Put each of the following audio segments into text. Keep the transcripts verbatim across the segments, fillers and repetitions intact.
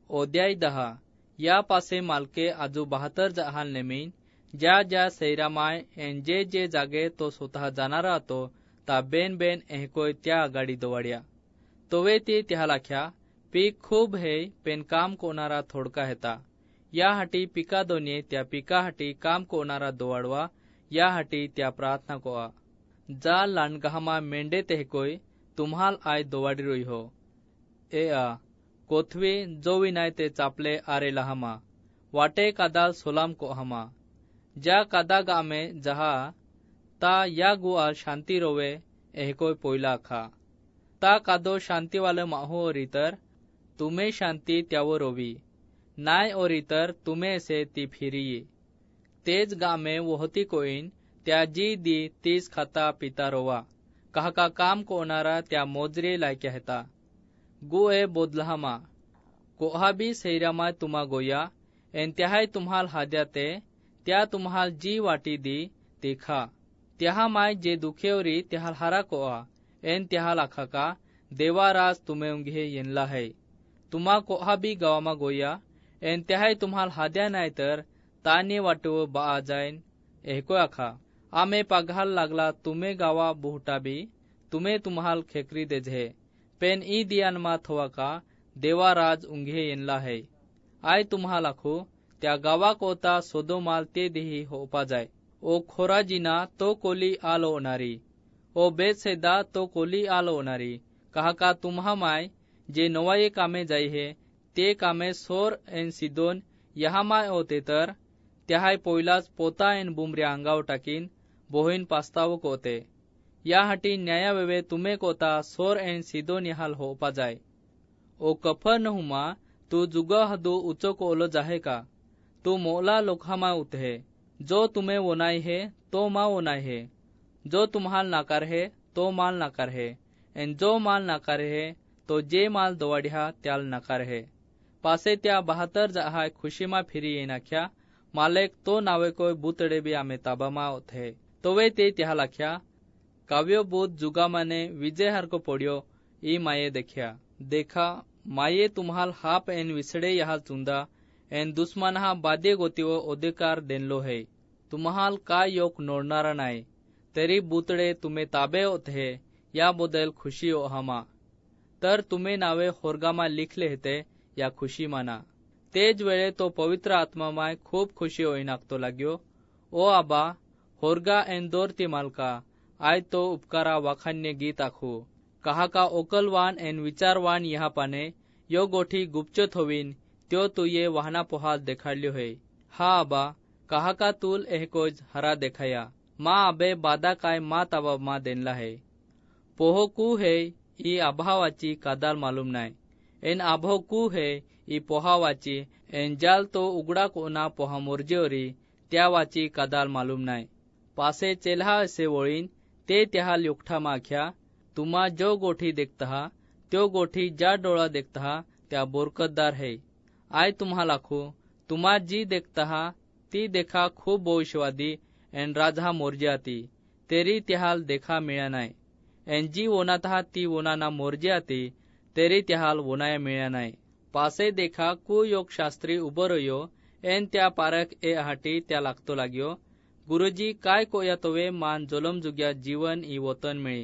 ओद्याय दहा या पासे मालके आजू बहात्तर जहाल नेमीन ज्या ज्या सैरामाय एन जे जे जागे तो स्वतः जाणारा तो ता बेन बेन एहकोय त्या आगाडी दोवाड्या तोवे ती त्या लाख्या पीक खूप हे पेन काम कोणारा थोडका हेता या हाटी पिका दोन्ही त्या पिका हाटी काम कोणारा दोवाडवा या हाटी त्या प्रार्थना कोआ जा लांडगहामा मेंढे तेहकोय तुम्हाल आय दोवाडी रोई हो ए आ कोथवी जो विनाय ते चापले आरे लहामा वाटे कादाल सोलाम को हमा ज्या कादा गामे जहा ता या गुआ शांती रोवे एहकोय पोयला खा ता कादो शांती वाले माहो ओरीतर तुम्हे शांती त्यावर रोवी नाय ओरीतर तुम्हे से ती फिरी तेज गामे वोहती कोईन त्या जी दी तीस खाता पिता रोवा कहा का काम कोणारा त्या मोजरे लायक्या हेता गुए बोदलहामा कोहा भी सैरामा तुमा गोया एन त्याहाय तुम्हाल हाद्याते त्या तुम्हाल जी वाटी दी ती खा त्याहा माय जे दुखेवरी त्याहाल हारा कोआ एन त्याहाल आखा का देवाराज तुम्हे उंगे येनला है तुमा कोहा भी गावामा गोया एन त्याहाय तुम्हाल हाद्या नाय तर ताने वाटव बा जायन एहको आखा आमे पाघाल लागला तुम्हे गावा बुहटा भी तुम्हे तुम्हाल खेकरी देझे पेन ई दियान मा थवा का देवाराज उंगे येनला है आय तुम्हाल आखो त्या गावा कोता सोदोमाल ते देही होपा जाय ओ खोराजिना तो कोली आलो ओनारी ओ बेतसेदा तो कोली आलो ओनारी कहा का तुम्हा माय जे नवाये कामे जाई है ते कामे सोर एन सिदोन यहा माय होते तर त्याहाय पोयलाच पोता एन बुमऱ्या अंगाव टाकीन बोहीन पास्ताव कोते या हाटी न्याया वेवे तुम्हे कोता सोर एन सिदोन यहाल होपा जाय ओ कफर नहुमा तू जुगा हदू उचो कोलो जाहे का तू मोला लोखामा उतहे जो तुम्हें वोनाई है तो मा वोनाई है जो तुम्हाल नाकार है तो माल नाकार है एन जो माल नाकार है तो जे माल दोवाड्या त्याल नाकार है पासे त्या बहात्तर जहाय खुशीमा फिरी येनाख्या मालेक तो नावे कोय बुतडे भी आमे ताबामा उथे तोवे ते त्या लाख्या काव्यो बुत जुगा माने विजय हर को पड्यो ई माये देखिया देखा माये तुम्हाल हाप एन विसडे यहाल चुंदा एन दुश्मन हा बादे गोतीव अधिकार देनलो है तुम्हाल काय योक नोडणारा नाय तरी बुतडे तुम्हे ताबे होते या बदल खुशी हो हमा तर तुम्हे नावे होरगामा लिखले हेते या खुशी माना तेज वेळे तो पवित्र आत्मा माय खूप खुशी होई नाकतो लाग्यो ओ आबा होरगा एन दोरती मालका आय तो उपकारा वाखान्य गीत आखू कहा का ओकलवान एन विचारवान यहा पाने यो गोठी गुपचत होवीन त्यो तू ये वाहना पोहाल देखाड्यो है हा आबा कहा का तुल एहकोज हरा देखाया माँ अबे बादा काय मा ताबा मा देनला है पोहो कू है ई अभावाची कादाल मालूम नाय एन आभो कू है ई पोहावाची एन जाल तो उगडा कोना पोहा मोर्जेवरी त्या वाची कादाल मालूम नाय पासे चेल्हा असे वळीन ते त्या युक्ठा माख्या तुमा जो गोठी देखता त्यो गोठी ज्या डोळा देखता त्या बोरकतदार है आय तुम्हा लाखो तुमा जी देखता ती देखा खूप भविष्यवादी एन राजा मोर्जाती तेरी त्याहाल देखा मिळा नाय एन जी वोनाता ती वोनाना मोर्जाती तेरी त्याहाल वोनाया मिळा नाय पासे देखा कु योग शास्त्री उबरयो एन त्या पारक ए हाटी त्या लागतो लाग्यो गुरुजी काय कोया तोवे मान जोलम जुग्या जीवन ई वतन मिळी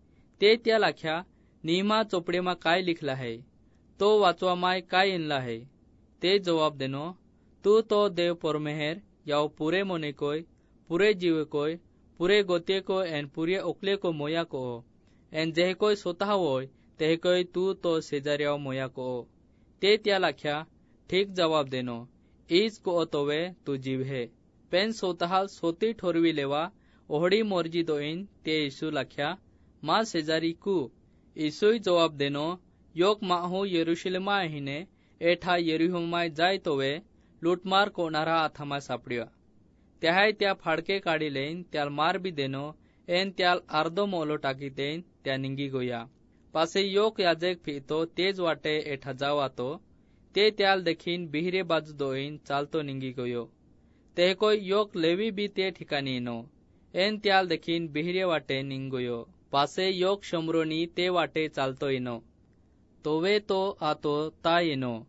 ते त्या लाख्या नियमा चोपडेमा काय लिखला है तो वाचवा माय काय इनला है ते जवाब देनो तू तो देव परमेहेर याव पुरे मोने कोय पुरे जीव कोय पुरे गोते को एन पुरे ओकले को मोया को एन जेह कोय स्वतः होय तेह कोय तू तो शेजार्याव मोया को ते त्या लाख्या ठीक जवाब देनो ईज को तोवे तू जीव है पेन स्वतः सोती ठोरवी लेवा ओहडी मोर्जी दोईन ते यीशु लाख्या मा शेजारी कू यीशुई जवाब देनो योक माहू यरुशलेमा हिने एठा यरीहोमाय जाय तोवे लूटमार कोणारा आथामा सापडिया त्याहाय त्या फाडके काढी लेन त्याल मार भी देनो एन त्याल अर्धो मोलो टाकी देन त्या निंगी गोया पासे योक याजक फितो तेज वाटे एठा जावातो ते त्याल देखीन बिहरे बाजू दोईन चालतो निंगी गोयो ते कोय योक लेवी भी ते ठिकाणी नो एन त्याल देखीन बिहरे वाटे निंगोयो पासे योक शंभरोनी ते वाटे चालतो इनो तोवे तो आतो ता येनो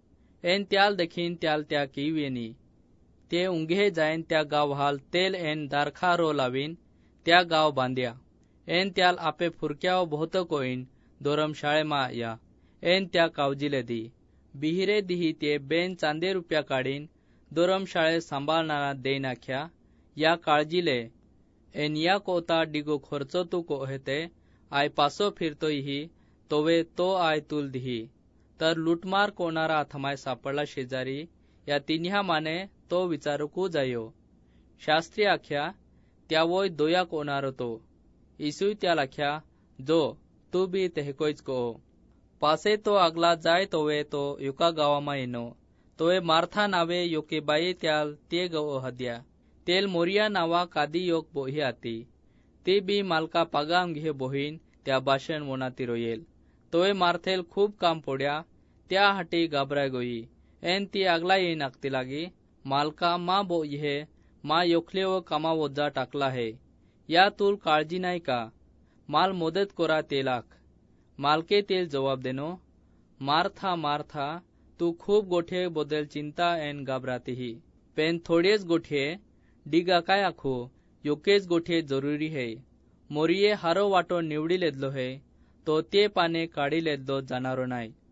एन त्याल देखीन त्याल त्या कीवेनी ते उंगे जायन त्या गाव हाल तेल एन दारखा रो लावीन त्या गाव बांध्या एन त्याल आपे फुरक्याव बहुत कोईन दोरम शाळेमा या एन त्या कावजिले दी बिहिरे दिही ते बेन चांदे रुपया काढीन दोरम शाळे सांभाळणारा दे नाख्या या काळजीले एन या कोता डिगो खर्च तू कोहते आय पासो फिरतोय ही तोवे तो आय तुल दिही तर लुटमार कोणारा थमाय सापडला शेजारी या तिन्ह्या माने तो विचारकू जायो शास्त्री आख्या त्यावोय दोया कोणारो तो इसुय त्या लाख्या जो तू बी तेहकोयच को पासे तो अगला जाय तोवे तो युका गावामा येनो तोवे मार्था नावे योके बाई त्याल ते गव हद्या तेल मोरिया नावा कादी योक बोही आती ते बी मालका पागाम घे बोहीन त्या भाषण मोनाती रोयेल तोवे मार्थेल खूप काम पोड्या त्या हाटी घाबराय गोई एन ती अगला येईन आगती लागी मालका मा बो ये मा योखले व कामा वोजा टाकला है या तुल काळजी नाही का माल मदत कोरा तेलाक मालके तेल जवाब देनो मार्था मार्था तू खूप गोठे बदल चिंता एन घाबराती ही पेन थोडेच गोठे डिगा काय आखो योकेच गोठे जरुरी है मोरिये हारो वाटो निवडी लेदलो है तो ते पाने काढी लेदलो जाणारो नाही